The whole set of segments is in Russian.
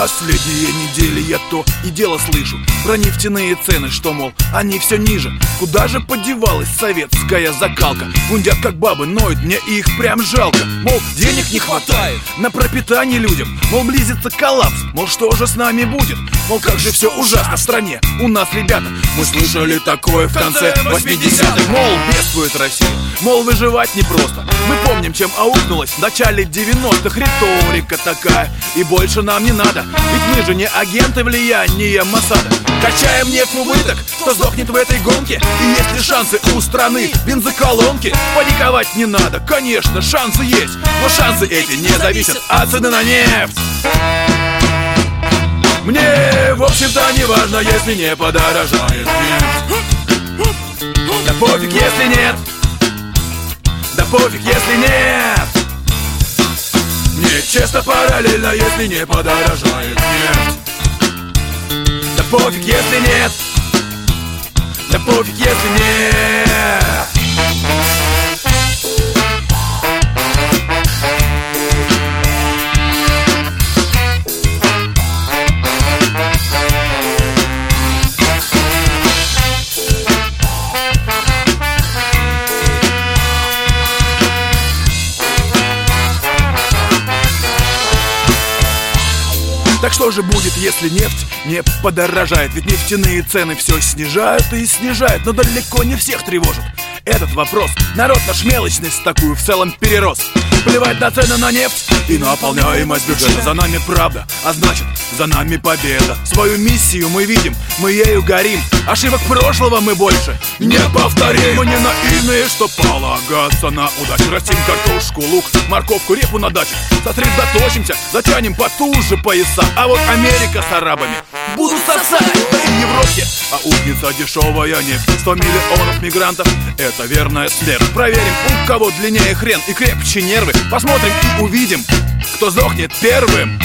Последние недели я то и дело слышу про нефтяные цены, что, мол, они все ниже. Куда же подевалась советская закалка? Гундят как бабы, ноют, мне их прям жалко. Мол, денег не хватает на пропитание людям. Мол, близится коллапс, мол, что же с нами будет? Мол, как же все ужасно в стране у нас, ребята. Мы слышали такое в конце 80-х. Мол, бедствует Россия, мол, выживать непросто. Мы помним, чем аукнулась в начале 90-х. Риторика такая, и больше нам не надо. Ведь мы же не агенты влияния Моссада. Качаем нефть в убыток, кто сдохнет в этой гонке. И есть ли шансы у страны бензоколонки? Паниковать не надо, конечно, шансы есть, но шансы эти не зависят от цены на нефть. Мне, в общем-то, не важно, если не подорожает нефть. Да пофиг, если нет. Да пофиг, если нет. Мне честно параллельно, если не подорожает нефть. Да пофиг, если нет. Да пофиг, если нет. Так что же будет, если нефть не подорожает? Ведь нефтяные цены все снижают и снижают, но далеко не всех тревожит этот вопрос. Народ наш мелочность такую в целом перерос. Плевать на цены на нефть и наполняемость бюджета. За нами правда, а значит, за нами победа. Свою миссию мы видим, мы ею горим. Ошибок прошлого мы больше не повторим. Мы не наивные, что полагаться на удачу. Растим картошку, лук, морковку, репу на даче. Сосредоточимся, затянем потуже пояса. А вот Америка с арабами будут сосать. Да и в Европе аукнется дешевая нефть. 100 миллионов мигрантов — это верная смерть. Проверим, у кого длиннее хрен и крепче нервы. Посмотрим и увидим, кто сдохнет первым.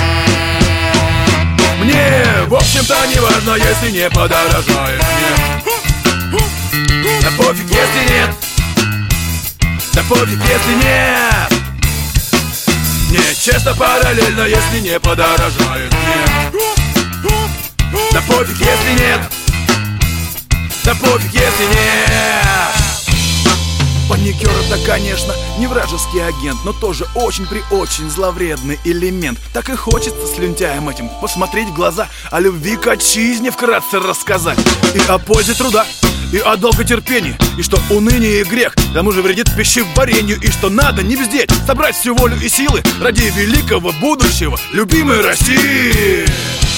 Мне, в общем-то, не важно, если не подорожает нефть. Да пофиг, если нет. Да пофиг, если нет. Мне честно параллельно, если не подорожает нефть. Да пофиг, если нет. Да пофиг, если нет. Паникер — это, конечно, не вражеский агент, но тоже очень зловредный элемент. Так и хочется слюнтяем этим посмотреть в глаза, о любви к отчизне вкратце рассказать. И о пользе труда, и о долготерпении, и что уныние и грех к тому же вредит пищеварению, и что надо не бздеть, собрать всю волю и силы ради великого будущего любимой России.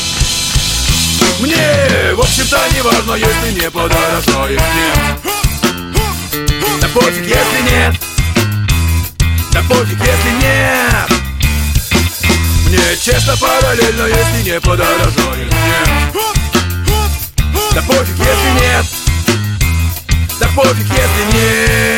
Мне, в общем-то, не важно, если не подорожает нефть. Да пофиг, если нет. Да пофиг, если нет. Мне честно параллельно, если не подорожает нефть. Да пофиг, если нет. Да пофиг, если нет.